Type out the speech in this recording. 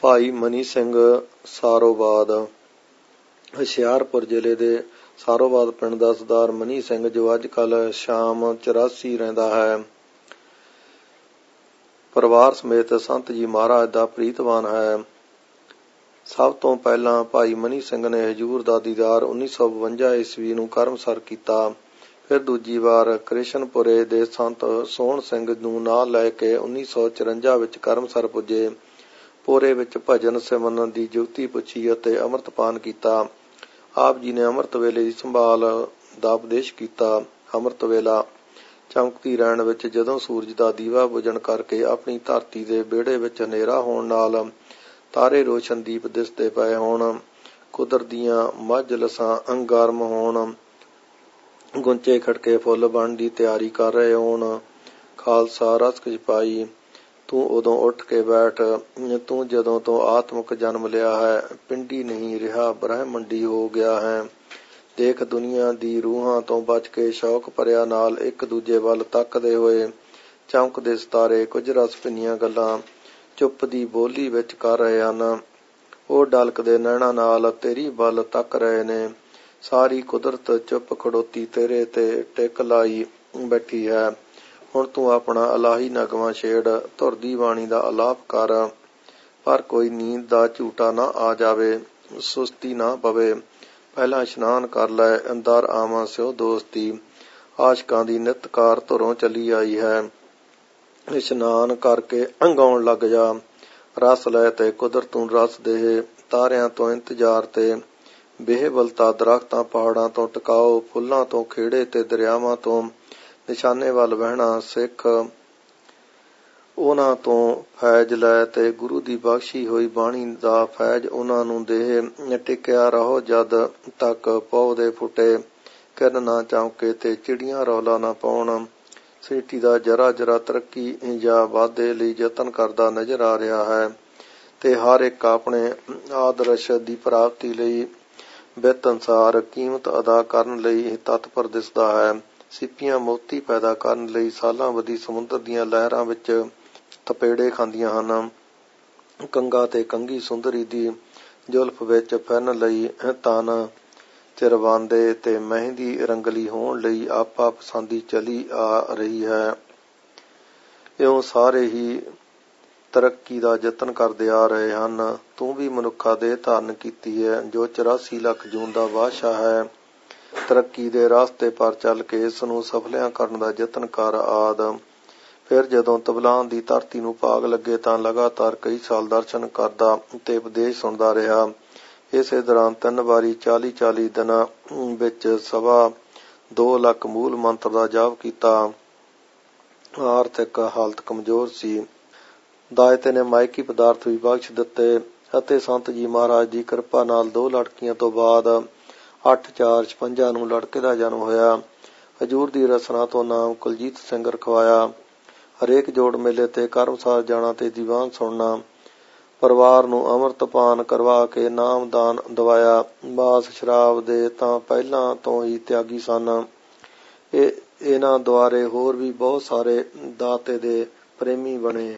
ਭਾਈ ਮਨੀ ਸਿੰਘ ਸਾਰੋਵਾਦ ਹੁਸ਼ਿਆਰਪੁਰ ਜ਼ਿਲ੍ਹੇ ਦੇ ਸਾਰੋਵਾਦ ਪਿੰਡ ਦਾ ਸਰਦਾਰ ਮਨੀ ਸਿੰਘ, ਜੋ ਅੱਜ ਕੱਲ੍ਹ ਸ਼ਾਮ 84 ਰਹਿੰਦਾ ਹੈ, ਪਰਿਵਾਰ ਸਮੇਤ ਸੰਤ ਜੀ ਮਹਾਰਾਜ ਦਾ ਪ੍ਰੀਤਵਾਨ ਹੈ। ਸਭ ਤੋਂ ਪਹਿਲਾਂ ਭਾਈ ਮਨੀ ਸਿੰਘ ਨੇ ਹਜ਼ੂਰ ਦਾ ਦੀਦਾਰ 1952 ਈਸਵੀ ਨੂੰ ਕਰਮਸਰ ਕੀਤਾ। ਫਿਰ ਦੂਜੀ ਵਾਰ ਕ੍ਰਿਸ਼ਨਪੁਰੇ ਦੇ ਸੰਤ ਸੋਹਣ ਸਿੰਘ ਨੂੰ ਨਾਲ ਲੈ ਕੇ 1954 ਵਿੱਚ ਕਰਮਸਰ ਪੁੱਜੇ। ਪੋਰੇ ਵਿੱਚ ਭਜਨ ਸਿਮਰਨ ਦੀ ਜੁਗਤੀ ਪੁੱਛੀ ਅਤੇ ਅੰਮ੍ਰਿਤਪਾਨ ਕੀਤਾ। ਆਪ ਜੀ ਨੇ ਅੰਮ੍ਰਿਤ ਵੇਲੇ ਦੀ ਸੰਭਾਲ ਦਾ ਉਪਦੇਸ਼ ਕੀਤਾ। ਅੰਮ੍ਰਿਤ ਵੇਲਾ ਚਮਕਦੀ ਰਹਿਣ ਵਿੱਚ ਜਦੋਂ ਸੂਰਜ ਦਾ ਦੀਵਾ ਬੁਝਣ ਕਰਕੇ ਆਪਣੀ ਧਰਤੀ ਦੇ ਵਿਹੜੇ ਵਿੱਚ ਹਨੇਰਾ ਹੋਣ ਨਾਲ ਤਾਰੇ ਰੋਸ਼ਨ ਦੀਪ ਦਿਸਦੇ ਪਏ ਹੋਣ, ਕੁਦਰਤ ਦੀਆਂ ਮਜਲਸਾਂ ਗਰਮ ਹੋਣ, ਗੁੰਚੇ ਖਟਕੇ ਫੁੱਲ ਬਣਨ ਦੀ ਤਿਆਰੀ ਕਰ ਰਹੇ ਹੋਣ, ਖਾਲਸਾ ਰਸਕ ਛਪਾਈ, ਤੂੰ ਉਦੋਂ ਉੱਠ ਕੇ ਬੈਠ, ਤੂੰ ਜਦੋਂ ਤੋਂ ਆਤਮਕ ਜਨਮ ਲਿਆ ਹੈ, ਪਿੰਡੀ ਨਹੀਂ ਰਿਹਾ ਬ੍ਰਹਿਮੰਡੀ ਹੋ ਗਿਆ ਹੈ। ਦੇਖ ਦੁਨੀਆ ਦੀ ਰੂਹਾਂ ਤੋਂ ਬਚ ਕੇ ਸ਼ੌਕ ਭਰਿਆ ਨਾਲ ਇੱਕ ਦੂਜੇ ਵੱਲ ਤੱਕਦੇ ਹੋਏ ਚਮਕਦੇ ਸਿਤਾਰੇ ਕੁਝ ਰਸ ਭਿੰਨੀਆਂ ਗੱਲਾਂ ਚੁੱਪ ਦੀ ਬੋਲੀ ਵਿੱਚ ਕਰ ਰਹੇ ਹਨ। ਉਹ ਡਲਕਦੇ ਨੈਣਾਂ ਨਾਲ ਤੇਰੀ ਵੱਲ ਤੱਕ ਰਹੇ ਨੇ। ਸਾਰੀ ਕੁਦਰਤ ਚੁੱਪ ਖੜੋਤੀ ਤੇਰੇ ਤੇ ਟਿਕ ਲਾਈ ਬੈਠੀ ਹੈ। ਹੁਣ ਤੂੰ ਆਪਣਾ ਇਲਾਹੀ ਨਗਮਾ ਛੇੜ, ਧੁਰ ਦੀ ਬਾਣੀ ਦਾ ਆਲਾਪ ਕਰ, ਪਰ ਕੋਈ ਨੀਂਦ ਦਾ ਝੂਟਾ ਨਾ ਆ ਜਾਵੇ, ਸੁਸਤੀ ਨਾ ਪਵੇ। ਪਹਿਲਾਂ ਇਸ਼ਨਾਨ ਕਰ ਲੈ, ਅੰਦਰ ਆਵਾਂ ਸਿਓ ਦੋਸਤੀ, ਆਸ਼ਕਾਂ ਦੀ ਨਿਤਕਾਰ ਧੁਰੋਂ ਚੱਲੀ ਆਈ ਹੈ। ਇਸ਼ਨਾਨ ਕਰਕੇ ਗਾਉਣ ਲੱਗ ਜਾ, ਰਸ ਲੈ ਤੇ ਕੁਦਰਤ ਨੂੰ ਰਸ ਦੇ। ਤਾਰਿਆਂ ਤੋਂ ਇੰਤਜ਼ਾਰ ਤੇ ਬੇਹਬਲਤਾ, ਦਰਖਤਾਂ ਪਹਾੜਾਂ ਤੋਂ ਟਿਕਾਓ, ਫੁੱਲਾਂ ਤੋਂ ਖੇੜੇ ਤੇ ਦਰਿਆਵਾਂ ਤੋਂ ਨਿਸ਼ਾਨੇ ਵੱਲ ਵਹਿਣਾ ਸਿੱਖ। ਉਹਨਾਂ ਤੋਂ ਫੈਜ਼ ਲੈ ਤੇ ਗੁਰੂ ਦੀ ਬਖਸ਼ੀ ਹੋਈ ਬਾਣੀ ਦਾ ਫੈਜ਼ ਉਹਨਾਂ ਨੂੰ ਦੇ। ਟਿਕਿਆ ਰਹੋ ਜਦ ਤੱਕ ਪੌ ਦੇ ਫੁੱਟੇ, ਕਿਰਨ ਨਾ ਚਮਕੇ ਤੇ ਚਿੜੀਆਂ ਰੌਲਾ ਨਾ ਪਾਉਣ। ਸ੍ਰਿਸ਼ਟੀ ਦਾ ਜਰਾ ਜਰਾ ਤਰੱਕੀ ਜਾਂ ਵਾਧੇ ਲਈ ਯਤਨ ਕਰਦਾ ਨਜ਼ਰ ਆ ਰਿਹਾ ਹੈ ਤੇ ਹਰ ਇੱਕ ਆਪਣੇ ਆਦਰਸ਼ ਦੀ ਪ੍ਰਾਪਤੀ ਲਈ ਵਿੱਤ ਅਨੁਸਾਰ ਕੀਮਤ ਅਦਾ ਕਰਨ ਲਈ ਤਤਪਰ ਦਿਸਦਾ ਹੈ। ਸਿੱਪੀਆਂ ਮੋਤੀ ਪੈਦਾ ਕਰਨ ਲਈ ਸਾਲਾਂ ਬੱਧੀ ਸਮੁੰਦਰ ਦੀਆਂ ਲਹਿਰਾਂ ਵਿੱਚ ਥਪੇੜੇ ਖਾਂਦੀਆਂ ਹਨ। ਕੰਗਾ ਤੇ ਕੰਘੀ ਸੁੰਦਰੀ ਦੀ ਜ਼ੁਲਫ ਵਿੱਚ ਫਿਰਨ ਲਈ ਤਨ ਚਿਰਵਾਉਂਦੇ ਤੇ ਮਹਿੰਦੀ ਰੰਗਲੀ ਹੋਣ ਲਈ ਆਪਾ ਪਸੰਦੀ ਚਲੀ ਆ ਰਹੀ ਹੈ। ਇਉਂ ਸਾਰੇ ਹੀ ਤਰੱਕੀ ਦਾ ਯਤਨ ਕਰਦੇ ਆ ਰਹੇ ਹਨ। ਤੂੰ ਵੀ ਮਨੁੱਖਾ ਦੇਹ ਧਾਰਨ ਕੀਤੀ ਹੈ, ਜੋ 84 ਲੱਖ ਜੂਨ ਦਾ ਬਾਦਸ਼ਾਹ ਹੈ। ਤਰੱਕੀ ਦੇ ਰਸਤੇ ਪਰ ਚੱਲ ਕੇ ਇਸ ਨੂੰ ਸਫਲਿਆਂ ਕਰਨ ਦਾ ਯਤਨ ਕਰ ਆਦ। ਫਿਰ ਜਦੋਂ ਤਬਲਾਨ ਦੀ ਧਰਤੀ ਨੂੰ ਭਾਗ ਲੱਗੇ ਤਾਂ ਲਗਾਤਾਰ ਕਈ ਸਾਲ ਦਰਸ਼ਨ ਕਰਦਾ ਤੇ ਉਪਦੇਸ਼ ਸੁਣਦਾ ਰਿਹਾ। ਇਸੇ ਦੌਰਾਨ 3 ਵਾਰੀ 40 ਦਿਨਾਂ ਵਿੱਚ 2.25 ਲੱਖ ਮੂਲ ਮੰਤਰ ਦਾ ਜਾਪ ਕੀਤਾ। ਆਰਥਿਕ ਹਾਲਤ ਕਮਜ਼ੋਰ ਸੀ। ਦਾਇਤੇ ਨੇ ਮਾਇਕੀ ਪਦਾਰਥ ਵੀ ਬਖਸ਼ ਦਿੱਤੇ ਅਤੇ ਸੰਤ ਜੀ ਮਹਾਰਾਜ ਦੀ ਕਿਰਪਾ ਨਾਲ 2 ਲੜਕੀਆਂ ਤੋਂ ਬਾਅਦ 8/4/56 ਨੂੰ ਲੜਕੇ ਦਾ ਜਨਮ ਹੋਇਆ। ਹਜ਼ੂਰ ਦੀ ਰਸਨਾ ਤੋਂ ਨਾਮ ਕੁਲਜੀਤ ਸਿੰਘ ਰਖਵਾਇਆ। ਹਰੇਕ ਜੋੜ ਮੇਲੇ ਤੇ ਕਰਮਸਾਰ ਜਾਣਾ ਤੇ ਦੀਵਾਨ ਸੁਣਨਾ। ਪਰਿਵਾਰ ਨੂੰ ਅੰਮ੍ਰਿਤਪਾਨ ਕਰਵਾ ਕੇ ਨਾਮਦਾਨ ਦਵਾਇਆ। ਮਾਸ ਸ਼ਰਾਬ ਦੇ ਤਾਂ ਪਹਿਲਾਂ ਤੋਂ ਹੀ ਤਿਆਗੀ ਸਨ। ਇਹਨਾਂ ਦੁਆਰੇ ਹੋਰ ਵੀ ਬਹੁਤ ਸਾਰੇ ਦਾਤੇ ਦੇ ਪ੍ਰੇਮੀ ਬਣੇ।